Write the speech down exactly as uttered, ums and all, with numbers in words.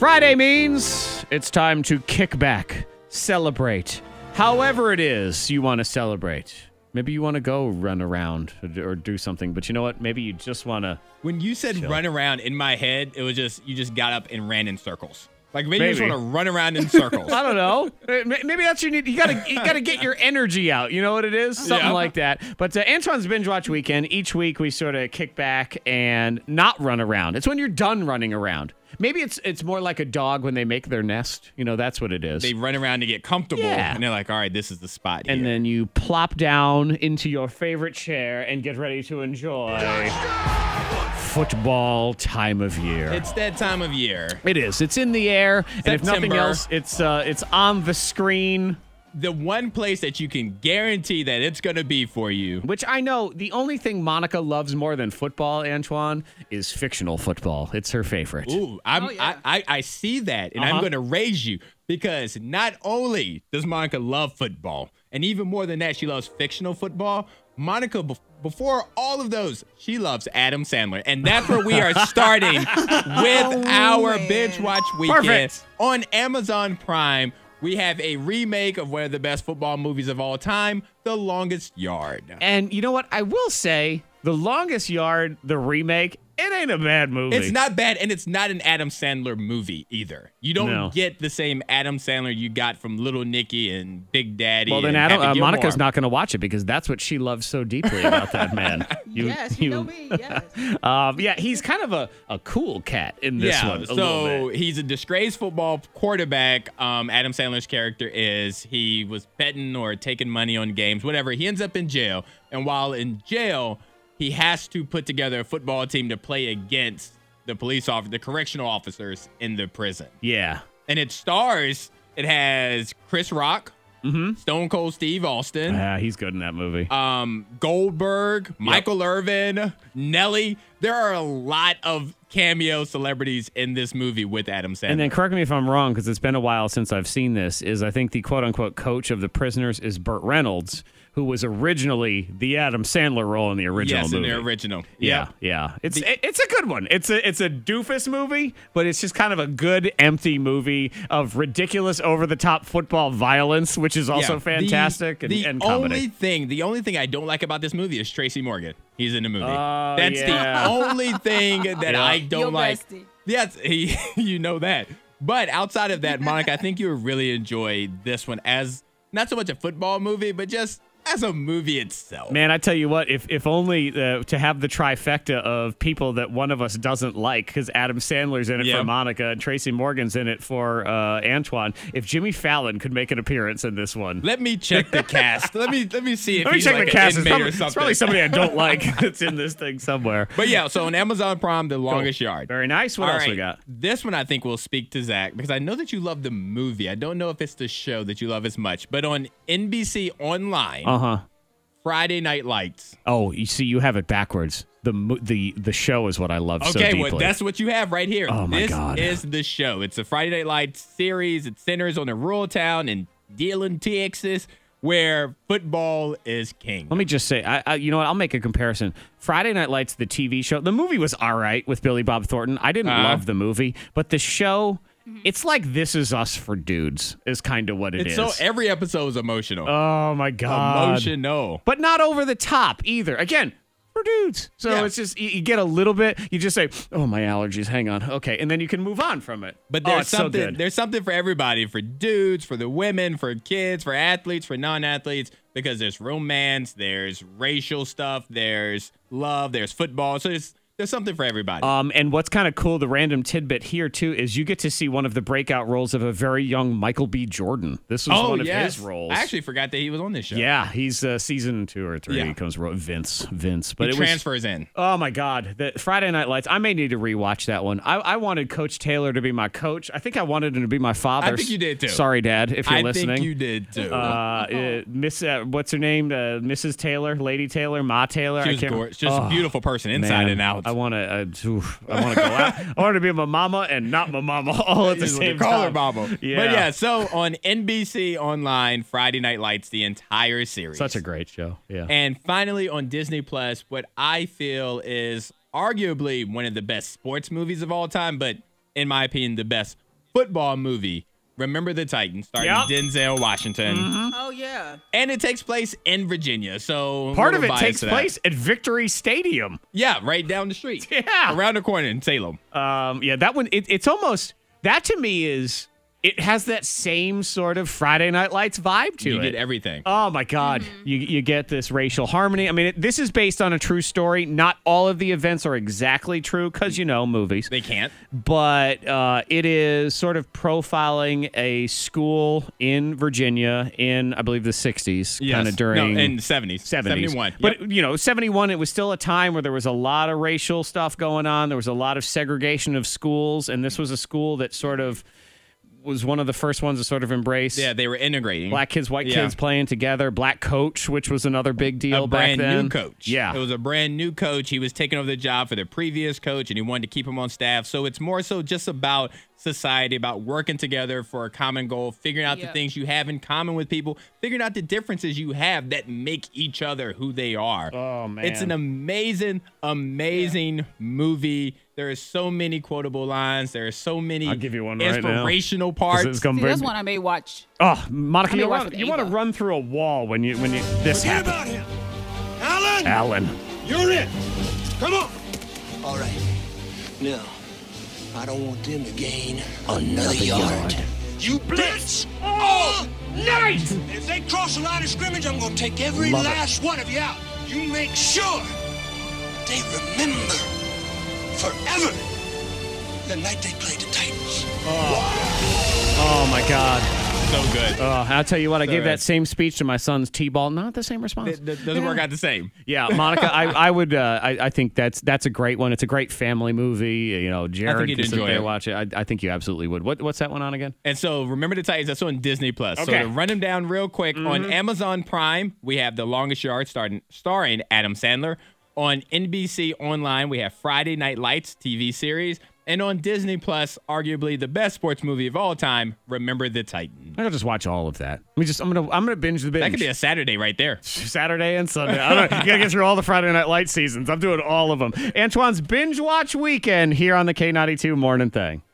Friday means it's time to kick back, celebrate, however it is you want to celebrate. Maybe you want to go run around or do something, but you know what? Maybe you just want to. When you said chill. Run around, in my head, it was just, you just got up and ran in circles. Like maybe, Maybe. you just want to run around in circles. I don't know. Maybe that's your need. You gotta you gotta get your energy out. You know what it is? Something Yeah. like that. But uh, Antoine's Binge Watch Weekend. Each week we sort of kick back and not run around. It's when you're done running around. Maybe it's it's more like a dog when they make their nest. You know, that's what it is. They run around to get comfortable, Yeah. and they're like, all right, this is the spot here. And then you plop down into your favorite chair and get ready to enjoy football time of year. It's that time of year. It is. It's in the air, and if nothing September. else, it's uh, it's on the screen. The one place that you can guarantee that it's going to be for you. Which I know the only thing Monica loves more than football, Antoine, is fictional football. It's her favorite. Ooh, I'm, Oh, yeah. I, I, I see that, and Uh-huh. I'm going to raise you because not only does Monica love football, and even more than that, she loves fictional football. Monica, be- before all of those, she loves Adam Sandler, and that's where we are starting with our man. Binge Watch Weekend Perfect. on Amazon Prime. We have a remake of one of the best football movies of all time, The Longest Yard. And you know what? I will say, The Longest Yard, the remake, it ain't a bad movie. It's not bad, and it's not an Adam Sandler movie either. You don't No. get the same Adam Sandler you got from Little Nicky and Big Daddy. Well, then and Adam, Happy uh, Gilmore. Monica's not going to watch it because that's what she loves so deeply about that man. You, yes, you, know me. Yes. Um, yeah, he's kind of a, a cool cat in this Yeah, one. A little so bit. he's a disgraced football quarterback. Um, Adam Sandler's character is he was betting or taking money on games, whatever. He ends up in jail, and while in jail, he has to put together a football team to play against the police officer, the correctional officers in the prison. Yeah. And it stars, it has Chris Rock, Mm-hmm. Stone Cold Steve Austin, Yeah, he's good in that movie. um, Goldberg, Michael Irvin, Nelly. There are a lot of cameo celebrities in this movie with Adam Sandler. And then correct me if I'm wrong, because it's been a while since I've seen this, is I think the quote-unquote coach of the prisoners is Burt Reynolds, who was originally the Adam Sandler role in the original yes, movie. in the original. Yeah, Yep. yeah. It's it, it's a good one. It's a it's a doofus movie, but it's just kind of a good empty movie of ridiculous over the top football violence, which is also Yeah. fantastic The, and, the and only comedy. thing, the only thing I don't like about this movie is Tracy Morgan. He's in the movie. Oh, That's yeah. the only thing that Yeah. I don't Your like. bestie. Yes, he, you know that. But outside of that, Monica, I think you would really enjoy this one as not so much a football movie, but just as a movie itself. Man, I tell you what, if if only uh, to have the trifecta of people that one of us doesn't like, because Adam Sandler's in it Yeah. for Monica and Tracy Morgan's in it for uh, Antoine. If Jimmy Fallon could make an appearance in this one. Let me check the cast. Let me let me see if Let me he's check like the an cast. It's inmate probably, or it's something. probably somebody I don't like that's in this thing somewhere. But yeah, so on Amazon Prime, The Longest Yard. Very nice. What All else we right, got? This one I think will speak to Zach because I know that you love the movie. I don't know if it's the show that you love as much, but on N B C Online, Uh huh. Friday Night Lights. Oh, you see, you have it backwards. The mo- the the show is what I love so Okay, deeply. well, that's what you have right here. Oh, my this God. is the show. It's a Friday Night Lights series. It centers on a rural town in Dillon, Texas, where football is king. Let me just say, I, I you know what? I'll make a comparison. Friday Night Lights, the T V show. The movie was all right with Billy Bob Thornton. I didn't Uh-huh. love the movie, but the show, it's like This Is Us for dudes. Is kind of what it It's is. so every episode is emotional. oh my god, emotional. but not over the top either. Again, for dudes. So Yeah. it's just you, you get a little bit. You just say, "Oh, my allergies. Hang on." Okay, and then you can move on from it. But Oh, there's it's so something good. there's something for everybody, for dudes, for the women, for kids, for athletes, for non-athletes, because there's romance, there's racial stuff, there's love, there's football. So there's there's something for everybody. Um, and what's kind of cool, the random tidbit here too, is you get to see one of the breakout roles of a very young Michael B. Jordan. This was one of his roles. Oh, I actually forgot that he was on this show. Yeah, he's uh, season two or three. Yeah. He comes ro- Vince, Vince. But he it was, transfers in. oh my God, the Friday Night Lights. I may need to rewatch that one. I, I wanted Coach Taylor to be my coach. I think I wanted him to be my father. I think you did, too. Sorry, Dad, if you're I listening. think you did too. Uh, uh, Miss, uh, what's her name? Uh, Missus Taylor, Lady Taylor, Ma Taylor. she I was can't- gorgeous. Just Oh, a beautiful person, inside man, and out. I want to. Uh, oof, I want to go out. I want to be my mama and not my mama all at the Is what they same call time. her Mama. Yeah. But yeah, so on N B C Online, Friday Night Lights, the entire series. Such a great show. Yeah. And finally on Disney Plus, what I feel is arguably one of the best sports movies of all time, but in my opinion, the best football movie, Remember the Titans, starring Yep. Denzel Washington. Mm-hmm. Oh, yeah. And it takes place in Virginia. So Part a of little it bias takes to that. place at Victory Stadium. Yeah, right down the street. Yeah. Around the corner in Salem. Um, yeah, that one, it, it's almost, that to me is, it has that same sort of Friday Night Lights vibe to You it. get everything. Oh my God. Mm-hmm. You you get this racial harmony. I mean, it, this is based on a true story. Not all of the events are exactly true because, you know, movies. They can't. But uh, it is sort of profiling a school in Virginia in, I believe, the sixties, Yes. kind of during. No, in the seventies. seventies. seventy-one. But, Yep. you know, seventy-one, it was still a time where there was a lot of racial stuff going on. There was a lot of segregation of schools. And this was a school that sort of was one of the first ones to sort of embrace Yeah, they were integrating. black kids, white Yeah. kids playing together. Black coach, which was another big deal a back brand then. new coach. Yeah. It was a brand new coach. He was taking over the job for the previous coach, and he wanted to keep him on staff. So it's more so just about society, about working together for a common goal, figuring out Yep. the things you have in common with people, figuring out the differences you have that make each other who they are. Oh, man. It's an amazing, amazing movie. There are so many quotable lines. There are so many I'll give you one right now. inspirational parts. It's gonna See, bring- that's one I may watch. Oh, Monica, I may you, watch want, with you want to Ava. run through a wall when you when you this Forget happens. about him. Alan, Alan. you're it. Come on. All right. Now, I don't want them to gain another yard. You blitz all night. If they cross the line of scrimmage, I'm going to take every Love it. last one of you out. You make sure they remember forever the night they played the Titans. Oh my God. so good. Oh, I'll tell you what, I gave Sorry. that same speech to my son's T-ball. Not the same response. It, it doesn't work out the same. Yeah, Monica, I, I would, uh, I, I think that's that's a great one. It's a great family movie. You know, Jared you'd can sit enjoy there it. and watch it. I, I think you absolutely would. What, what's that one on again? And so, Remember the Titans, that's on Disney Plus. So, Okay. to run them down real quick, on Amazon Prime, we have The Longest Yard starring, starring Adam Sandler. On N B C Online, we have Friday Night Lights T V series. And on Disney Plus, arguably the best sports movie of all time, Remember the Titans. I'll just watch all of that. Let me just, I'm gonna, I'm gonna binge the binge. That could be a Saturday right there. Saturday and Sunday. I don't know. You gotta get through all the Friday Night Light seasons. I'm doing all of them. Antoine's binge watch weekend here on the K ninety-two Morning Thing.